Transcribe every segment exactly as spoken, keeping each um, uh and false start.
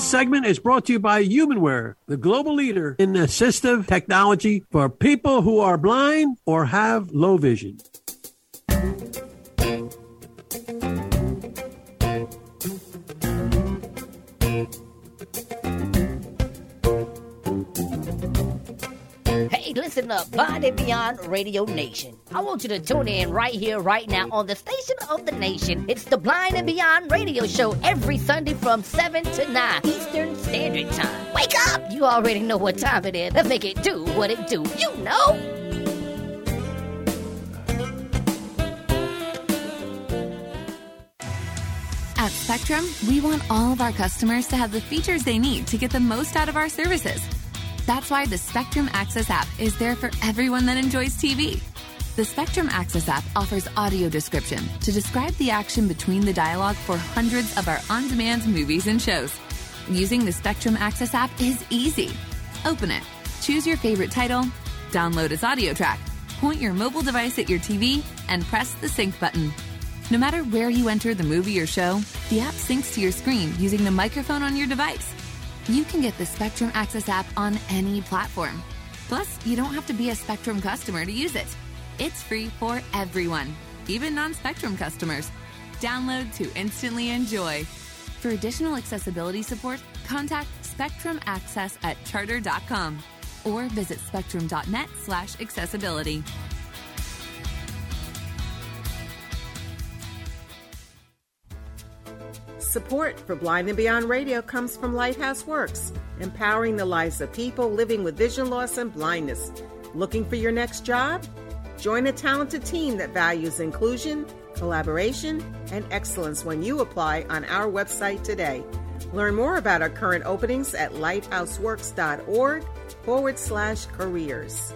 segment is brought to you by Humanware, the global leader in assistive technology for people who are blind or have low vision. Hey, listen up, Blind and Beyond Radio Nation. I want you to tune in right here, right now, on the station of the nation. It's the Blind and Beyond Radio Show every Sunday from seven to nine Eastern Standard Time. Wake up! You already know what time it is. Let's make it do what it do. You know! At Spectrum, we want all of our customers to have the features they need to get the most out of our services. That's why the Spectrum Access app is there for everyone that enjoys T V. The Spectrum Access app offers audio description to describe the action between the dialogue for hundreds of our on-demand movies and shows. Using the Spectrum Access app is easy. Open it, choose your favorite title, download its audio track, point your mobile device at your T V, and press the sync button. No matter where you enter the movie or show, the app syncs to your screen using the microphone on your device. You can get the Spectrum Access app on any platform. Plus, you don't have to be a Spectrum customer to use it. It's free for everyone, even non-Spectrum customers. Download to instantly enjoy. For additional accessibility support, contact Spectrum Access at charter dot com or visit spectrum.net slash accessibility. Support for Blind and Beyond Radio comes from Lighthouse Works, empowering the lives of people living with vision loss and blindness. Looking for your next job? Join a talented team that values inclusion, collaboration, and excellence when you apply on our website today. Learn more about our current openings at lighthouseworks.org forward slash careers.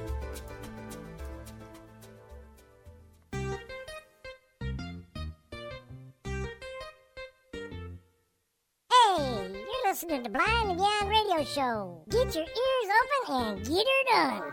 Listening to Blind and Beyond Radio Show. Get your ears open and get her done.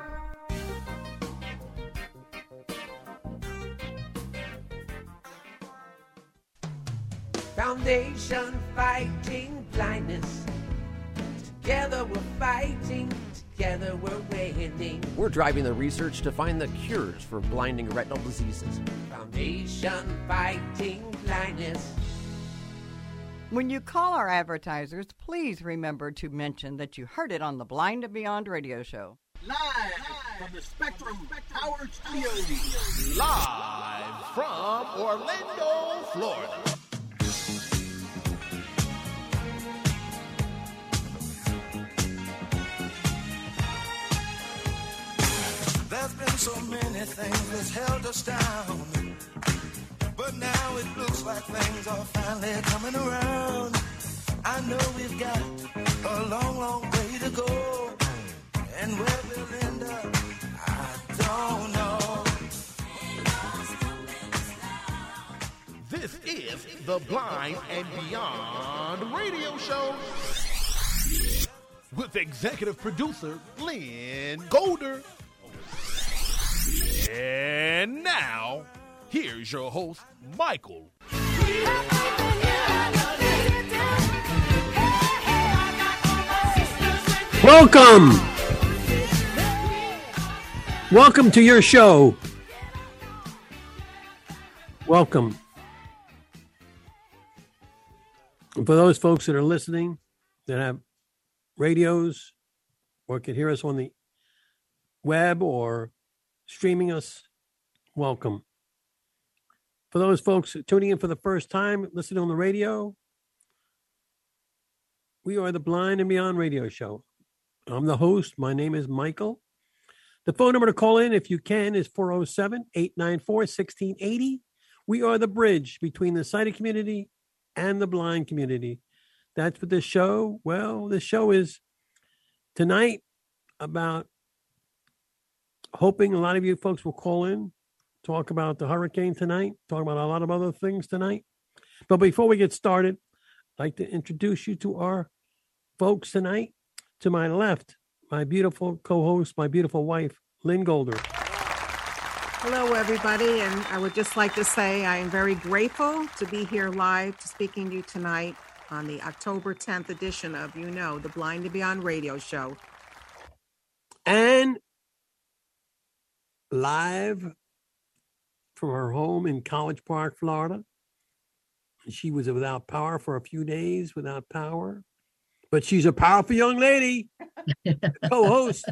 Foundation fighting blindness. Together we're fighting. Together we're winning. We're driving the research to find the cures for blinding retinal diseases. Foundation fighting blindness. When you call our advertisers, please remember to mention that you heard it on the Blind and Beyond Radio Show. Live from the Spectrum Powered Studios. Live from Orlando, Florida. There's been so many things that's held us down, but now it looks like things are finally coming around. I know we've got a long, long way to go, and where we'll end up, I don't know. This is the Blind and Beyond Radio Show with executive producer Lynn Golder. And now, here's your host, Michael. Welcome. Welcome to your show. Welcome. And for those folks that are listening that have radios or can hear us on the web or streaming us, welcome. For those folks tuning in for the first time, listening on the radio, we are the Blind and Beyond Radio Show. I'm the host. My name is Michael. The phone number to call in, if you can, is four oh seven, eight nine four, one six eight oh. We are the bridge between the sighted community and the blind community. That's what this show, well, this show is tonight about hoping a lot of you folks will call in, talk about the hurricane tonight, talk about a lot of other things tonight. But before we get started, I'd like to introduce you to our folks tonight. To my left, my beautiful co-host, my beautiful wife, Lynn Golder. Hello, everybody, and I would just like to say I am very grateful to be here live to speaking to you tonight. on the October tenth edition of, you know, the Blind and Beyond radio show. And live from her home in College Park, Florida. She was without power for a few days, without power. But she's a powerful young lady. Co-host.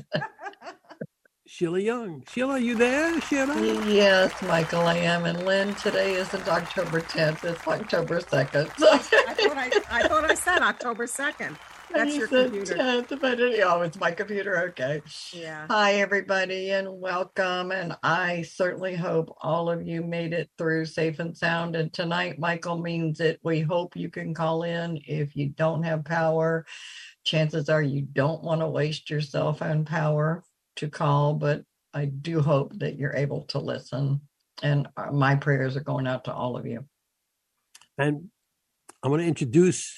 Sheila Young. Sheila, are you there, Sheila? Yes, Michael, I am. And Lynn, today isn't October tenth, it's October second. I, thought I, I thought I said October second. That's your computer. tenth, but it, oh, it's my computer. Okay. Yeah. Hi, everybody, and welcome. And I certainly hope all of you made it through safe and sound. And tonight, Michael, means that we hope you can call in if you don't have power. Chances are you don't want to waste your cell phone power to call, but I do hope that you're able to listen. And my prayers are going out to all of you. And I'm going to introduce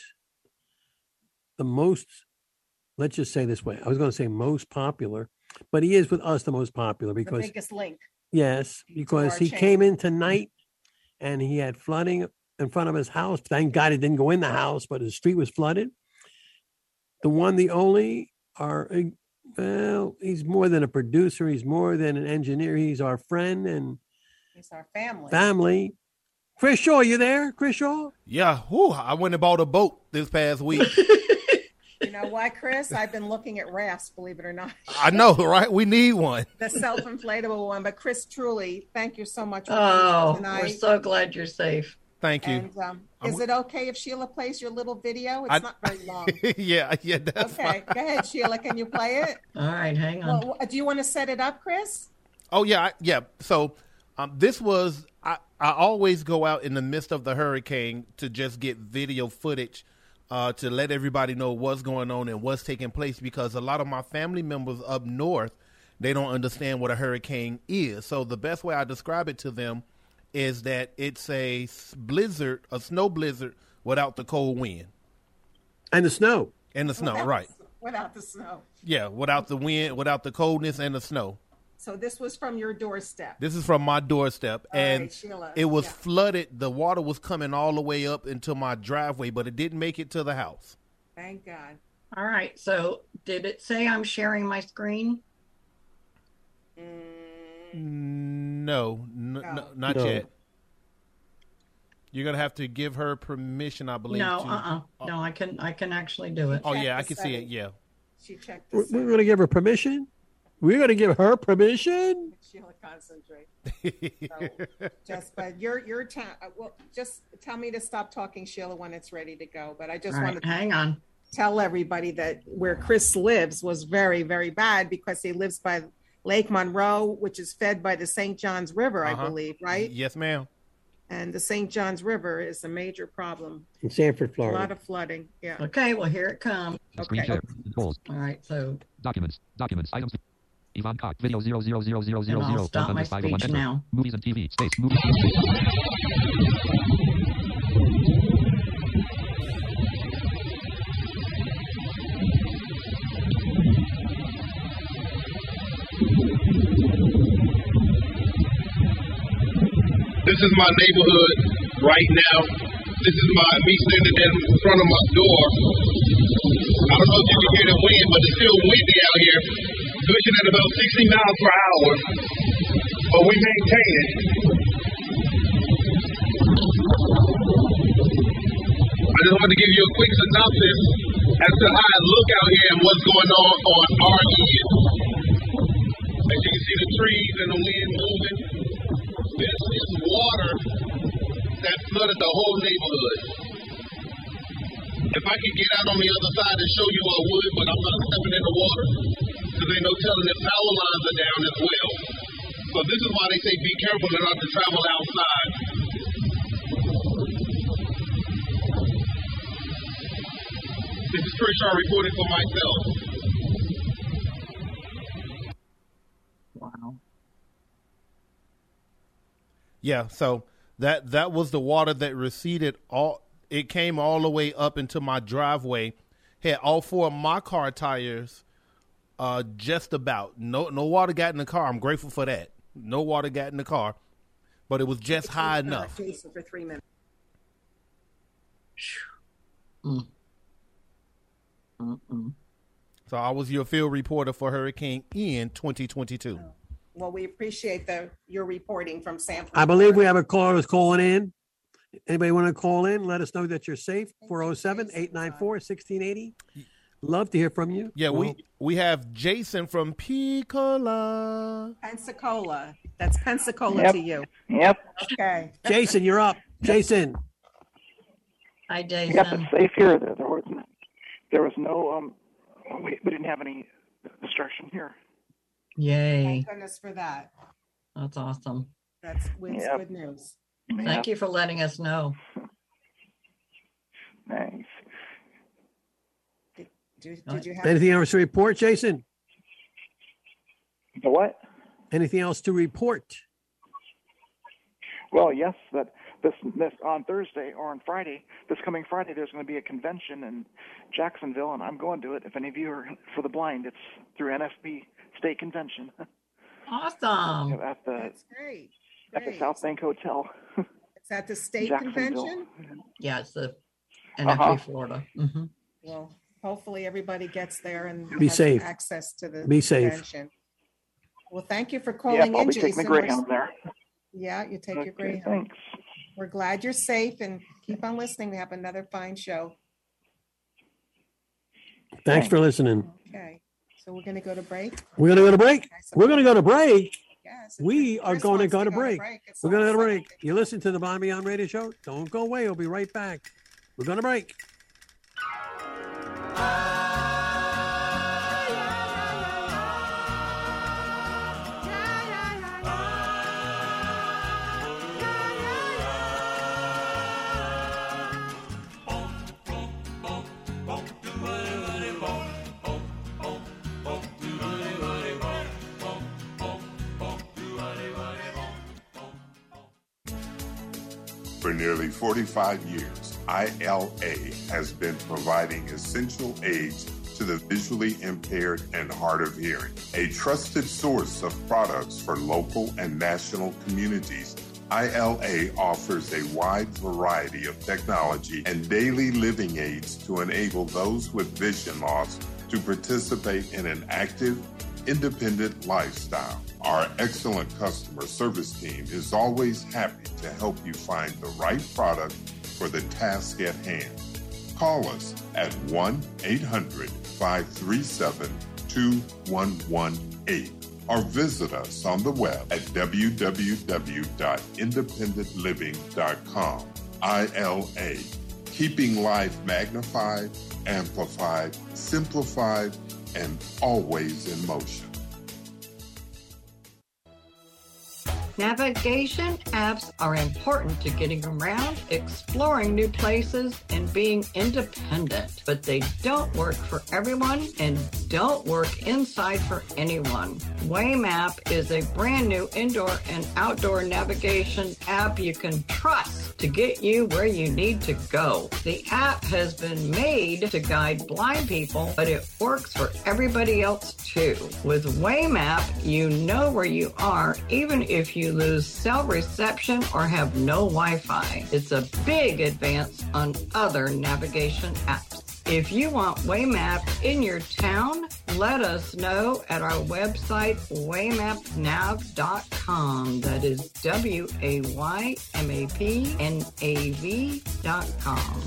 the most, let's just say this way. I was going to say most popular, but he is with us the most popular because the biggest link. Yes, because he chain. came in tonight and he had flooding in front of his house. Thank God it didn't go in the house, but his street was flooded. The one, the only, our, well, he's more than a producer. He's more than an engineer. He's our friend and he's our family. Family. Chris Shaw, you there, Chris Shaw? Yeah, whew, I went and bought a boat this past week. You know why, Chris? I've been looking at rafts, believe it or not. I know, right? We need one. The self-inflatable one. But Chris, truly, thank you so much for oh, being here tonight. We're so glad you're safe. Thank you. And, um, is it okay if Sheila plays your little video? It's I, not very long. yeah, yeah, that's okay. fine. Go ahead, Sheila. Can you play it? All right, hang on. Well, do you want to set it up, Chris? Oh, yeah, I, yeah. So um, this was, I, I always go out in the midst of the hurricane to just get video footage uh, to let everybody know what's going on and what's taking place, because a lot of my family members up north, they don't understand what a hurricane is. So the best way I describe it to them is that it's a blizzard, a snow blizzard without the cold wind. And the snow. And the snow, without, right. Without the snow. Yeah, without the wind, without the coldness and the snow. So this was from your doorstep. This is from my doorstep. All and right, Sheila. it was Yeah. flooded. The water was coming all the way up into my driveway, but it didn't make it to the house. Thank God. All right. So did it say I'm sharing my screen? No, n- No. n- not No. yet. You're gonna have to give her permission, I believe. No, to, uh-uh. No, I can I can actually do it. Oh Check yeah, I the can see it. setting. Yeah. She checked We're, the we're going to give her permission? We're going to give her permission? Sheila, concentrate. So, just, but your your time. Well, just tell me to stop talking, Sheila, when it's ready to go. But I just All want right, to hang on. tell everybody that where Chris lives was very, very bad because he lives by Lake Monroe, which is fed by the Saint Johns River, I Uh-huh. believe, right? Yes, ma'am. And the Saint Johns River is a major problem. In Sanford, A Florida. lot of flooding. Yeah. Okay, well here it comes. Okay. All right, so Documents. Documents. Items. Yvonne Cox. Video zero zero zero zero zero And I'll zero. stop my speech now. Movies and T V. Space. Movies. This is my neighborhood right now. This is my me standing in front of my door. I don't know if you can hear the wind, but it's still windy out here, pushing at about sixty miles per hour. But we maintain it. I just wanted to give you a quick synopsis as to how I look out here and what's going on on our end. As you can see the trees and the wind moving. This is water that flooded the whole neighborhood. If I could get out on the other side and show you, I would, but I'm not stepping in the water because ain't no telling if power lines are down as well. So this is why they say be careful not to travel outside. This is Chris Shaw reporting for myself. wow. Yeah, so that that was the water that receded all it came all the way up into my driveway. Had all four of my car tires uh just about. No no water got in the car. I'm grateful for that. No water got in the car. But it was just high enough. For three minutes. Mm. Mm-mm. So I was your field reporter for Hurricane Ian twenty twenty-two. Well, we appreciate the your reporting from Sanford. I believe we have a caller who's calling in. Anybody want to call in? Let us know that you're safe. four oh seven, eight nine four, one six eight oh. Love to hear from you. Yeah, well, we we have Jason from Pensacola. Pensacola. That's Pensacola Yep. to you. Yep. Okay. Jason, you're up. Jason. Hi, We got Jason. the safe here. There, there was there was no um. We, we didn't have any destruction here. Yay. Thank goodness for that. That's awesome. That's it's Yep. good news. Thank you for letting us know. Thanks. Did, did, did you have Anything else to report, Jason? The what? Anything else to report? Well, yes, that this this on Thursday or on Friday, this coming Friday, there's going to be a convention in Jacksonville, and I'm going to it. If any of you are for the blind, it's through N F B State Convention Awesome. at the That's great. at the Great. South Bank Hotel. It's at the state Jacksonville. convention. Yeah, it's the N F B Uh-huh. Florida. hmm Well, hopefully everybody gets there and Be has safe. access to the Be safe. convention. Well, thank you for Yeah, calling I'll in, be Jason. taking the We're- Greyhound there. Yeah, you take your Okay, Greyhound. thanks. We're glad you're safe and keep on listening. We have another fine show. Thanks for listening. Okay, so we're going to go to break. We're going to go to break. We're going to go to break. Yes. We are Chris going to wants go to to go to break. break. It's We're going to go to almost break. You listen to the Bond Beyond Radio Show. Don't go away. We'll be right back. We're going to break. For nearly forty-five years, I L A has been providing essential aids to the visually impaired and hard of hearing. A trusted source of products for local and national communities, I L A offers a wide variety of technology and daily living aids to enable those with vision loss to participate in an active, independent lifestyle. Our excellent customer service team is always happy to help you find the right product for the task at hand. Call us at one eight hundred, five three seven, two one one eight or visit us on the web at w w w dot independent living dot com. I L A, keeping life magnified, amplified, simplified, and always in motion. Navigation apps are important to getting around, exploring new places, and being independent. But they don't work for everyone and don't work inside for anyone. Waymap is a brand new indoor and outdoor navigation app you can trust to get you where you need to go. The app has been made to guide blind people, but it works for everybody else too. With Waymap, you know where you are, even if you lose cell reception or have no Wi-Fi. It's a big advance on other navigation apps. If you want Waymap in your town, let us know at our website, waymap nav dot com. That is W A Y M A P N A V dot com.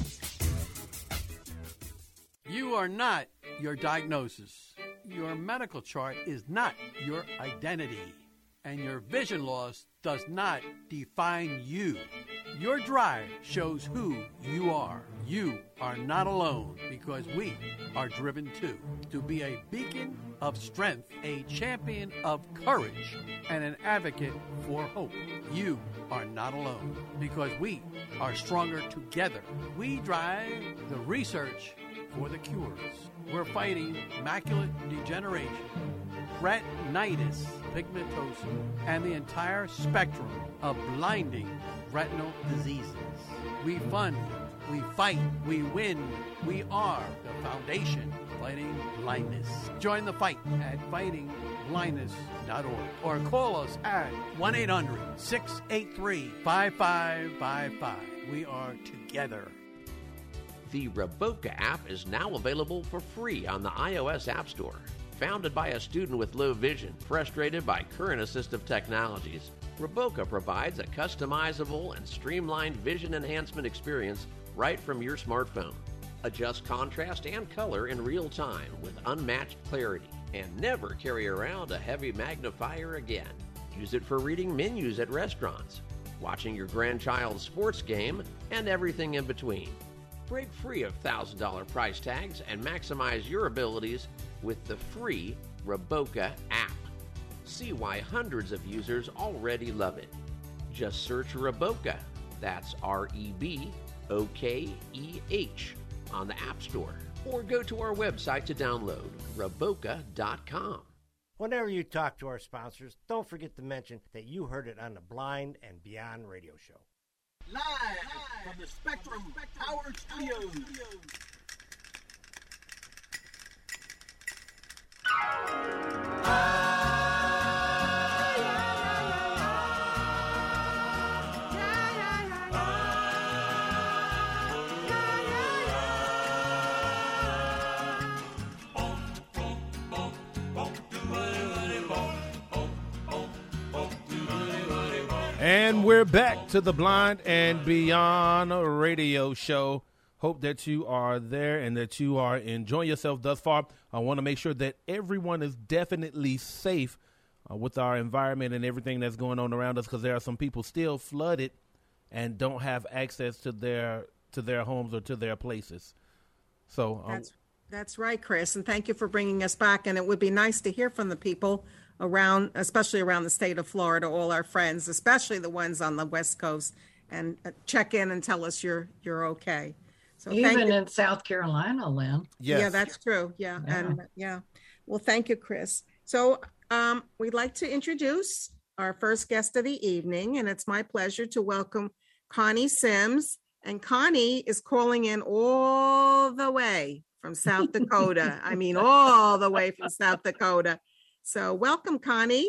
You are not your diagnosis. Your medical chart is not your identity. And your vision loss does not define you. Your drive shows who you are. You are not alone because we are driven too. To be a beacon of strength, a champion of courage, and an advocate for hope. You are not alone because we are stronger together. We drive the research for the cures. We're fighting macular degeneration, retinitis pigmentosa, and the entire spectrum of blinding retinal diseases. We fund, we fight, we win. We are the foundation fighting blindness. Join the fight at fighting blindness dot org or call us at one eight hundred, six eight three, five five five five. We are together. The Roboca app is now available for free on the iOS App Store. Founded by a student with low vision, frustrated by current assistive technologies, Roboca provides a customizable and streamlined vision enhancement experience right from your smartphone. Adjust contrast and color in real time with unmatched clarity, and never carry around a heavy magnifier again. Use it for reading menus at restaurants, watching your grandchild's sports game, and everything in between. Break free of one thousand dollars price tags and maximize your abilities with the free Roboca app. See why hundreds of users already love it. Just search Roboca, that's R E B O K E H, on the App Store, or go to our website to download, roboca dot com. Whenever you talk to our sponsors, don't forget to mention that you heard it on the Blind and Beyond radio show. Live from the Spectrum Power Studios. And we're back to the Blind and Beyond radio show. Hope that you are there and that you are enjoying yourself thus far. I want to make sure that everyone is definitely safe uh, with our environment and everything that's going on around us, because there are some people still flooded and don't have access to their to their homes or to their places. So um, that's that's right, Chris, and thank you for bringing us back. And it would be nice to hear from the people around, especially around the state of Florida, all our friends, especially the ones on the West Coast, and uh, check in and tell us you're you're okay. So even you. in South Carolina, Lynn. Yes. Yeah, that's true. Yeah. Yeah. And yeah. Well, thank you, Chris. So um, we'd like to introduce our first guest of the evening, and it's my pleasure to welcome Connie Sims. And Connie is calling in all the way from South Dakota. I mean, all the way from South Dakota. So welcome, Connie.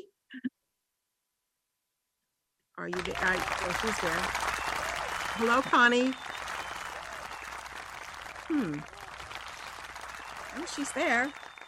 Are you there? I, oh, she's there. Hello, Connie. Hmm. Oh, she's there.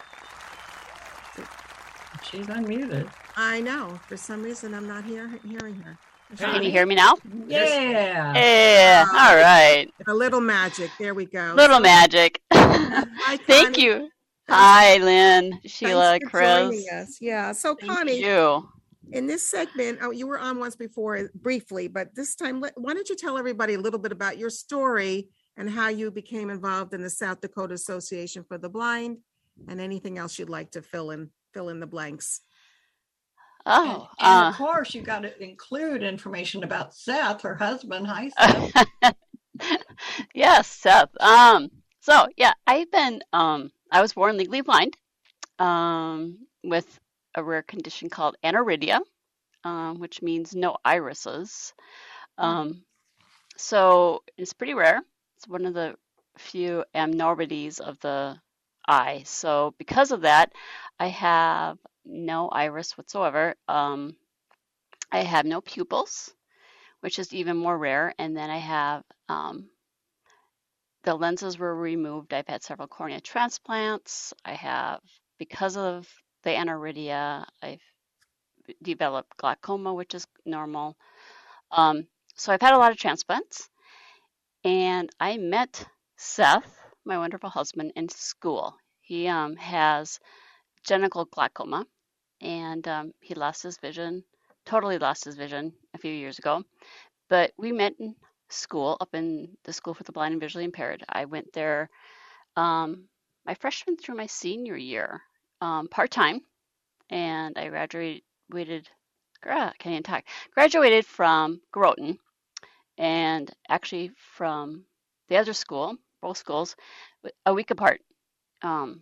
She's unmuted. I know. For some reason, I'm not hear, hearing her. Can you hear me now? Yeah. Yeah. Uh, All right. A little magic. There we go. Little magic. Hi, Thank Connie. you. Hi, Lynn, Sheila, Thanks for Chris. joining us. Yeah. So, Thank Connie, you. in this segment, oh, you were on once before briefly, but this time, let- why don't you tell everybody a little bit about your story and how you became involved in the South Dakota Association for the Blind, and anything else you'd like to fill in fill in the blanks. Oh, and, and uh, of course, you got to include information about Seth, her husband. Hi, Seth. yes, Seth. Um, so yeah, I've been, um, I was born legally blind, um, with a rare condition called aniridia, um, which means no irises. Um, so it's pretty rare. It's one of the few abnormalities of the eye. So because of that, I have no iris whatsoever. Um, I have no pupils, which is even more rare. And then I have um, the lenses were removed. I've had several cornea transplants. I have, because of the aniridia, I've developed glaucoma, which is normal. Um, so I've had a lot of transplants. And I met Seth, my wonderful husband, in school. He um, has genital glaucoma, and um, he lost his vision, totally lost his vision a few years ago. But we met in school, up in the School for the Blind and Visually Impaired. I went there um, my freshman through my senior year, um, part-time, and I graduated, I can't even talk, graduated from Groton, and actually from the other school, both schools, a week apart. Um,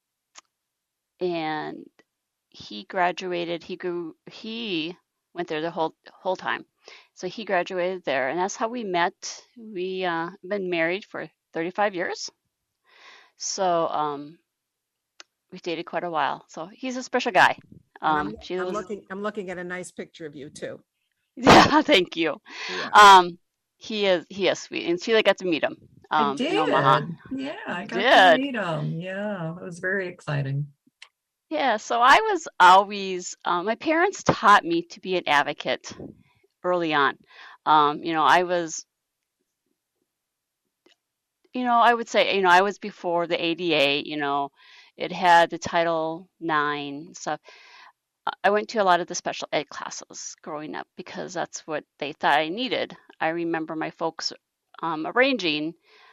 and he graduated, he grew, he went there the whole whole time. So he graduated there, and that's how we met. We uh been married for thirty-five years. So um we dated quite a while. So he's a special guy. Um I'm, she I'm was, looking. I'm looking at a nice picture of you too. yeah, thank you. Yeah. Um he is he is sweet, and Sheila got to meet him. um, I did. in Omaha. Yeah, I got Did. to meet him. Yeah, it was very exciting. Yeah, so I was always, um, my parents taught me to be an advocate early on. Um, you know, I was, you know, I would say, you know, I was before the A D A, you know, it had the Title nine stuff. I went to a lot of the special ed classes growing up because that's what they thought I needed. I remember my folks um, arranging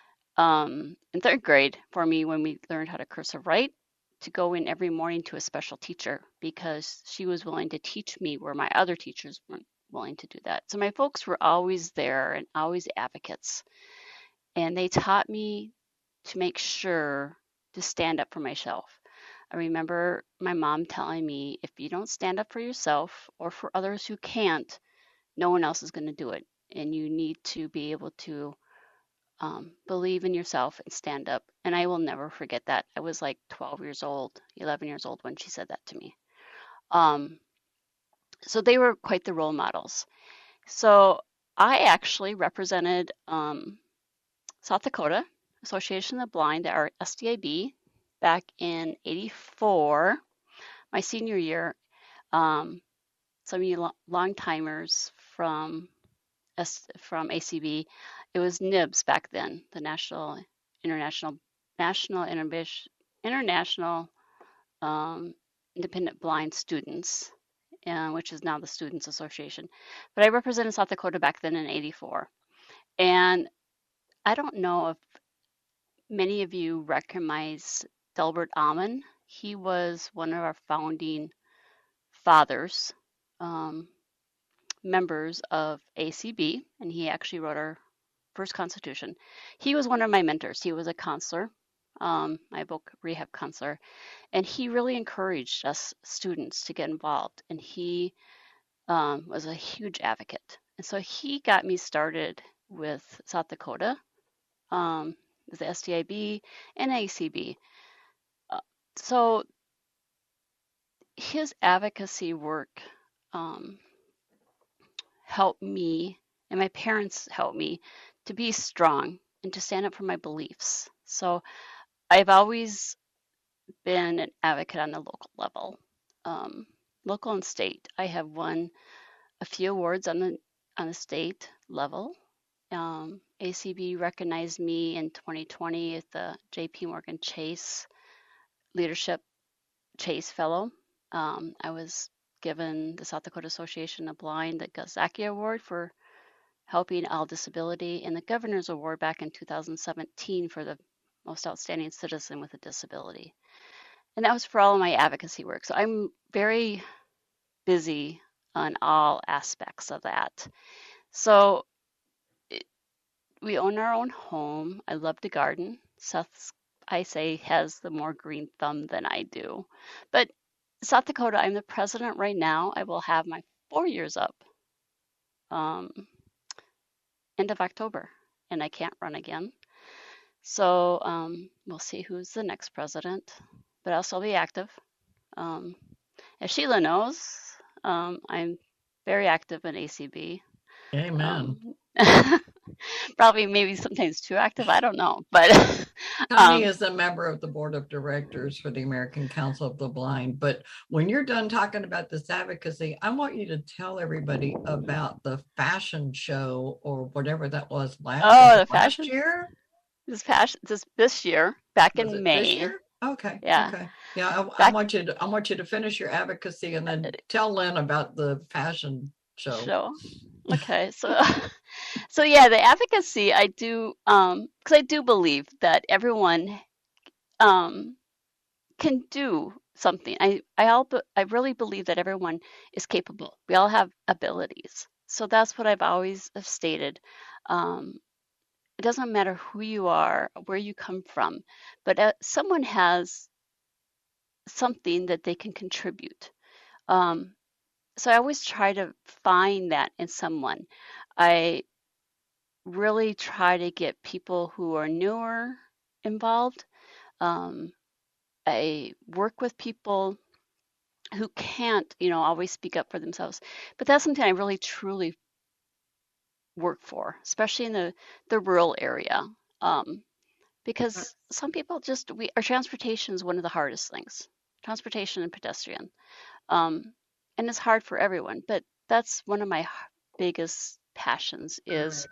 um, in third grade for me when we learned how to cursive write to go in every morning to a special teacher because she was willing to teach me where my other teachers weren't willing to do that. So my folks were always there and always advocates. And they taught me to make sure to stand up for myself. I remember my mom telling me, if you don't stand up for yourself or for others who can't, no one else is going to do it. And you need to be able to um, believe in yourself and stand up. And I will never forget that. I was like twelve years old, eleven years old when she said that to me. Um, so they were quite the role models. So I actually represented um, South Dakota Association of the Blind at our S D A B back in eighty-four, my senior year. Um, some of you lo- long timers from S- from A C B, it was N I B S back then, the National International National Interbi- International um, Independent Blind Students, uh, which is now the Students Association. But I represented South Dakota back then in eighty-four, and I don't know if many of you recognize Delbert Amann. He was one of our founding fathers, um, members of A C B, and he actually wrote our first constitution. He was one of my mentors. He was a counselor, um, my book rehab counselor, and he really encouraged us students to get involved, and he um, was a huge advocate. And so he got me started with South Dakota, um, with the S D A B and A C B. Uh, so his advocacy work um, helped me, and my parents helped me to be strong and to stand up for my beliefs. So I've always been an advocate on the local level, um, local and state. I have won a few awards on the on the state level. Um, A C B recognized me in twenty twenty as the J P Morgan Chase Leadership Chase Fellow. Um, I was given the South Dakota Association of Blind the Gazaki Award for helping all disability, and the Governor's Award back in two thousand seventeen for the most outstanding citizen with a disability. And that was for all of my advocacy work. So I'm very busy on all aspects of that. So it, we own our own home. I love to garden. Seth, I say, has the more green thumb than I do. But South Dakota, I'm the president right now. I will have my four years up um, end of October, and I can't run again. So um, we'll see who's the next president, but I'll still be active. Um, as Sheila knows, um, I'm very active in A C B. Amen. Um, probably maybe sometimes too active. I don't know, but Tony um, is a member of the board of directors for the American Council of the Blind. But when you're done talking about this advocacy, I want you to tell everybody about the fashion show or whatever that was last, oh, the last fashion year. This fashion this this year, back Was in it May. this year? Okay. Yeah. Okay. Yeah. I, I Back- want you to I want you to finish your advocacy and then tell Lynn about the fashion show. Show. Okay, so so yeah, the advocacy I do um because I do believe that everyone um can do something. I I all be- I really believe that everyone is capable. We all have abilities. So that's what I've always have stated. Um, it doesn't matter who you are, where you come from, but uh, someone has something that they can contribute. Um, so I always try to find that in someone. I really try to get people who are newer involved. Um, I work with people who can't, you know, always speak up for themselves. But that's something I really truly work for, especially in the, the rural area. Um, because some people just, we, our transportation is one of the hardest things, transportation and pedestrian. Um, and it's hard for everyone, but that's one of my h- biggest passions is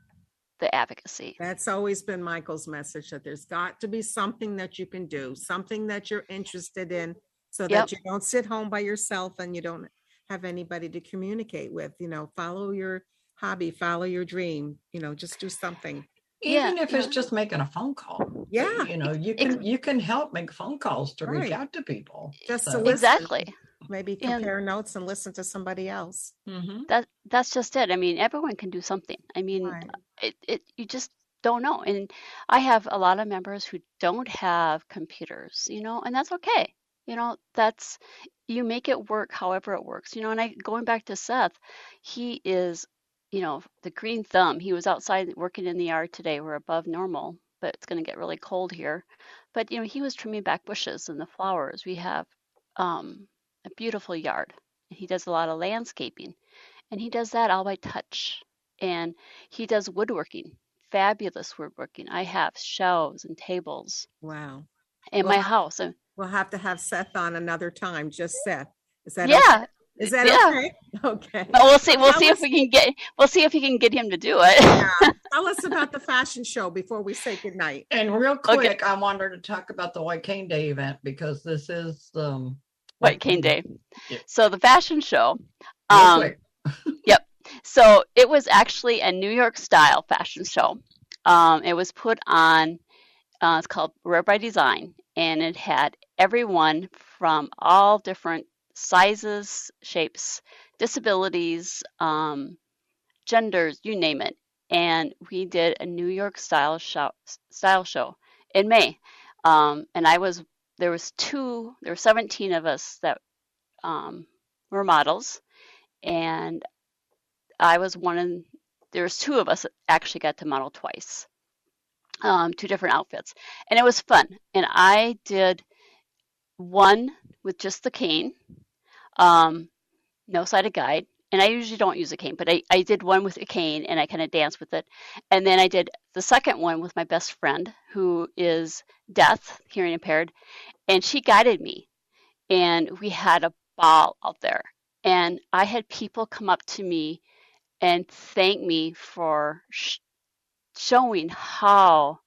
the advocacy. That's always been Michael's message, that there's got to be something that you can do, something that you're interested in, so that Yep. you don't sit home by yourself and you don't have anybody to communicate with. You know, follow your hobby, follow your dream, you know, just do something. Even Yeah, if it's just making a phone call. Yeah. You know, you can you can help make phone calls to reach Right. out to people. Just to So- listen. Exactly. Maybe And- compare notes and listen to somebody else. Mhm. That that's just it. I mean, everyone can do something. I mean, Right. it, it you just don't know. And I have a lot of members who don't have computers, you know, and that's okay. You know, that's you make it work however it works. You know, and I going back to Seth, he is, you know, the green thumb. He was outside working in the yard today. We're above normal, but it's going to get really cold here. But you know, he was trimming back bushes and the flowers. We have um, a beautiful yard. He does a lot of landscaping, and he does that all by touch. And he does woodworking, fabulous woodworking. I have shelves and tables Wow. in Well, my house. And We'll have to have Seth on another time, just Seth. Is that yeah, okay? Is that yeah. okay? Okay. But we'll see. We'll Tell see us- if we can get. We'll see if we can get him to do it. Yeah. Tell us about the fashion show before we say goodnight. And real Okay. quick, I wanted to talk about the White Cane Day event because this is um White Cane Day. Yeah. So the fashion show. Real Um, quick. Yep. So it was actually a New York style fashion show. Um, it was put on. Uh, it's called Rare by Design, and it had everyone from all different sizes, shapes, disabilities, um, genders, you name it. And we did a New York style show, style show in May. Um, and I was there was two, there were seventeen of us that um, were models, and I was one of, there was two of us that actually got to model twice, um, two different outfits, and it was fun. And I did one with just the cane, um, no sighted guide, and I usually don't use a cane, but I, I did one with a cane and I kind of danced with it. And then I did the second one with my best friend who is deaf, hearing impaired, and she guided me, and we had a ball out there. And I had people come up to me and thank me for sh- showing how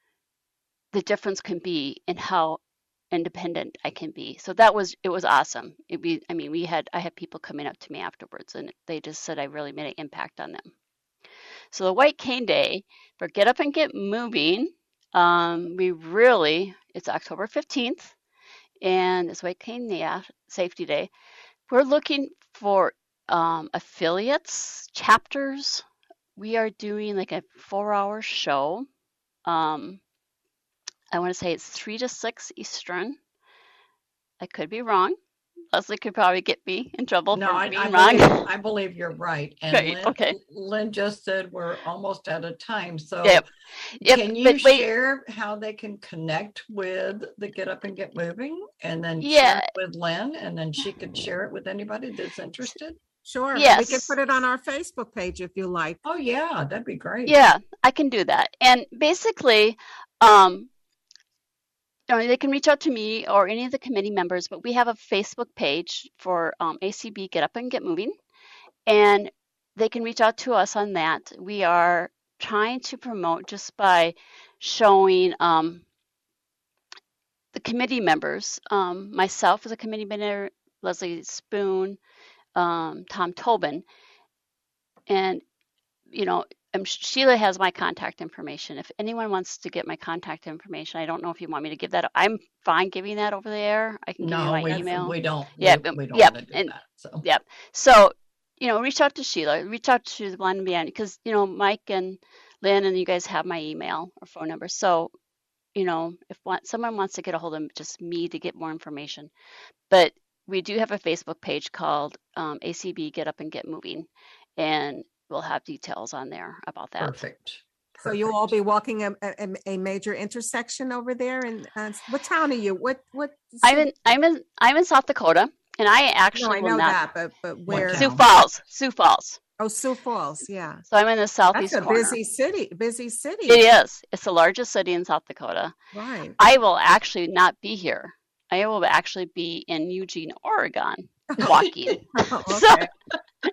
the difference can be and how independent I can be. So that was, it was awesome. It be, I mean, we had, I had people coming up to me afterwards and they just said I really made an impact on them. So the White Cane Day for Get Up and Get Moving, um, we really, it's October fifteenth and it's White Cane Day, Safety Day. We're looking for um, affiliates, chapters. We are doing like a four hour show. Um, I want to say it's three to six Eastern. I could be wrong. Leslie could probably get me in trouble No, for I, being I, wrong. believe, I believe you're right. And Great, Lynn, okay. Lynn just said we're almost out of time. So Yep. Yep, can you but wait. share how they can connect with the Get Up and Get Moving and then share Yeah. it with Lynn and then she could share it with anybody that's interested? Sure. We Yes. can put it on our Facebook page if you like. Oh, yeah, that'd be great. Yeah, I can do that. And basically, um, you know, they can reach out to me or any of the committee members, but we have a Facebook page for um, A C B Get Up and Get Moving, and they can reach out to us on that. We are trying to promote just by showing um, the committee members, um, myself as a committee member, Leslie Spoon, um, Tom Tobin, and you know, um, Sheila has my contact information. If anyone wants to get my contact information, I don't know if you want me to give that. I'm fine giving that over there. I can give you No, my we, email. we don't. Yeah, we, we don't yep, want to do and that. So. yep. So, you know, reach out to Sheila. Reach out to the Blind and Beyond because you know Mike and Lynn and you guys have my email or phone number. So, you know, if one, someone wants to get a hold of just me to get more information, but we do have a Facebook page called um, A C B Get Up and Get Moving, and we'll have details on there about that. Perfect. So you'll all be walking a, a, a major intersection over there. And uh, what town are you? What what? I'm in I'm in I'm in South Dakota, and I actually No, I will know not. that, but but where? Sioux Falls, Sioux Falls. Oh, Sioux Falls, yeah. So I'm in the southeast That's a corner. busy city. Busy city. It is. It's the largest city in South Dakota. Right. I will actually not be here. I will actually be in Eugene, Oregon, walking. Oh, okay. So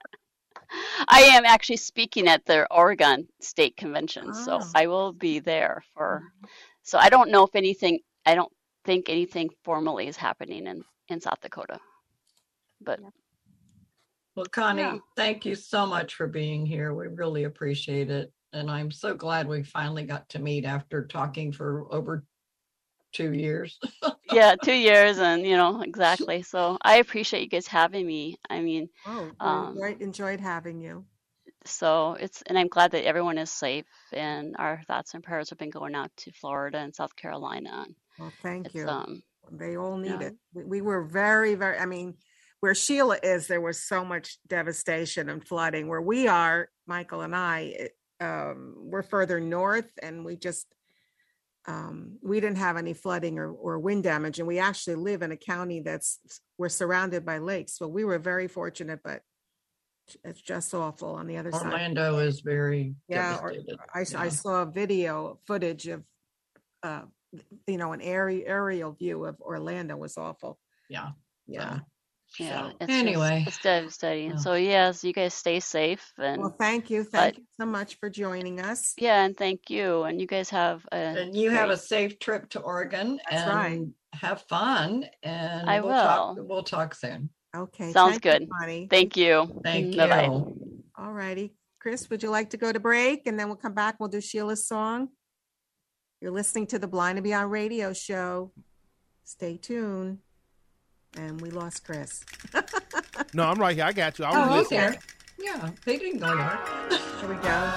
I am actually speaking at the Oregon State Convention, so Oh. I will be there for. So I don't know if anything. I don't think anything formally is happening in in South Dakota, but. Well, Connie, Yeah. thank you so much for being here. We really appreciate it. And I'm so glad we finally got to meet after talking for over two years. Yeah, two years, and you know exactly. So I appreciate you guys having me. I mean, Oh, we um, enjoyed, enjoyed having you. so it's and I'm glad that everyone is safe, and our thoughts and prayers have been going out to Florida and South Carolina. And Well, thank it's, you. um, They all need yeah. it. We, we were very, very, I mean, where Sheila is, there was so much devastation and flooding. Where we are, Michael and I, it, um, we're further north, and we just, um, we didn't have any flooding or, or wind damage. And we actually live in a county that's, we're surrounded by lakes. So we were very fortunate, but it's just awful on the other side. Orlando is very Yeah, or, devastated. I, s- I Yeah. saw video footage of, uh, you know, an aerial aerial view of Orlando was awful. Yeah. Yeah. Yeah. So, It's anyway. just, it's devastating. Yeah. So yes, you guys stay safe, and Well, thank you. Thank but you so much for joining us. yeah, and thank you, and you guys have a And you have a great- safe trip to Oregon. That's and right. Have fun. And I we'll talk, will. we'll talk soon. Okay. Sounds thank you, good. Connie. Thank you. Thank Bye bye. you. All righty. Chris, would you like to go to break? And then we'll come back. We'll do Sheila's song. You're listening to the Blind and Beyond radio show. Stay tuned. And we lost Chris. No, I'm right here. I got you. I Oh, was okay. listening. Yeah, they didn't go there. Here we go.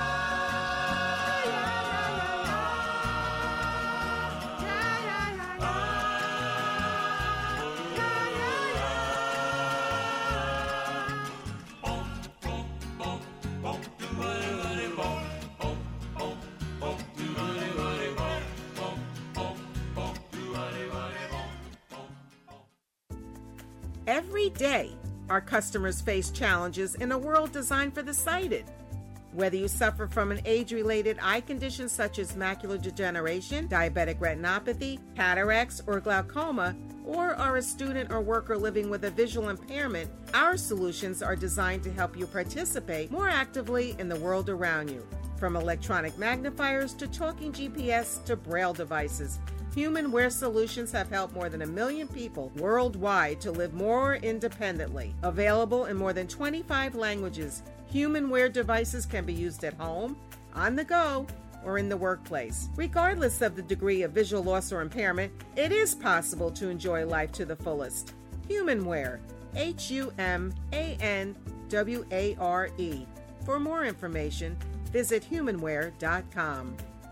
Every day, our customers face challenges in a world designed for the sighted. Whether you suffer from an age-related eye condition such as macular degeneration, diabetic retinopathy, cataracts, or glaucoma, or are a student or worker living with a visual impairment, our solutions are designed to help you participate more actively in the world around you. From electronic magnifiers to talking G P S to Braille devices, Human Wear Solutions have helped more than a million people worldwide to live more independently. Available in more than twenty-five languages, Human Wear devices can be used at home, on the go, or in the workplace. Regardless of the degree of visual loss or impairment, it is possible to enjoy life to the fullest. Human Wear, H U M A N W A R E. For more information, visit humanware dot com.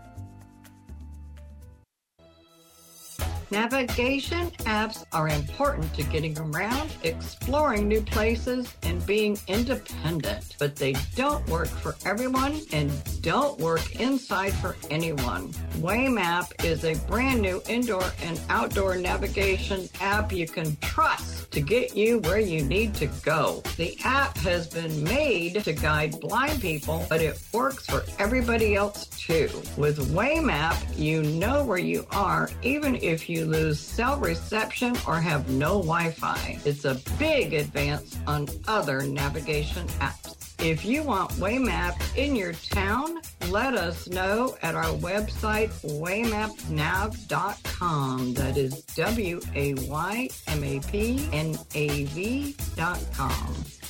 Navigation apps are important to getting around, exploring new places, and being independent, but they don't work for everyone and don't work inside for anyone. Waymap is a brand new indoor and outdoor navigation app you can trust to get you where you need to go. The app has been made to guide blind people, but it works for everybody else too. With Waymap, you know where you are, even if you lose cell reception or have no Wi-Fi. It's a big advance on other navigation apps. If you want Waymap in your town, let us know at our website, waymap nav dot com. That is W A Y M A P N A V dot com.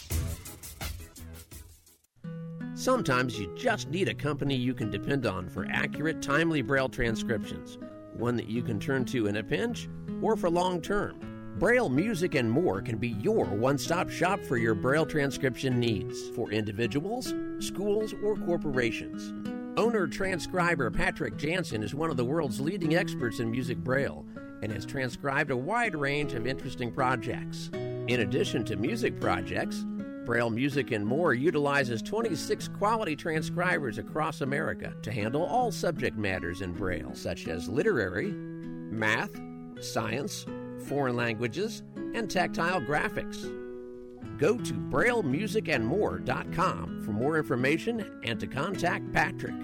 Sometimes you just need a company you can depend on for accurate, timely Braille transcriptions. One that you can turn to in a pinch or for long term. Braille Music and More can be your one-stop shop for your Braille transcription needs for individuals, schools, or corporations. Owner-transcriber Patrick Jansen is one of the world's leading experts in music Braille and has transcribed a wide range of interesting projects. In addition to music projects, Braille Music and More utilizes twenty-six quality transcribers across America to handle all subject matters in Braille, such as literary, math, science, foreign languages, and tactile graphics. Go to braille music and more dot com for more information and to contact Patrick.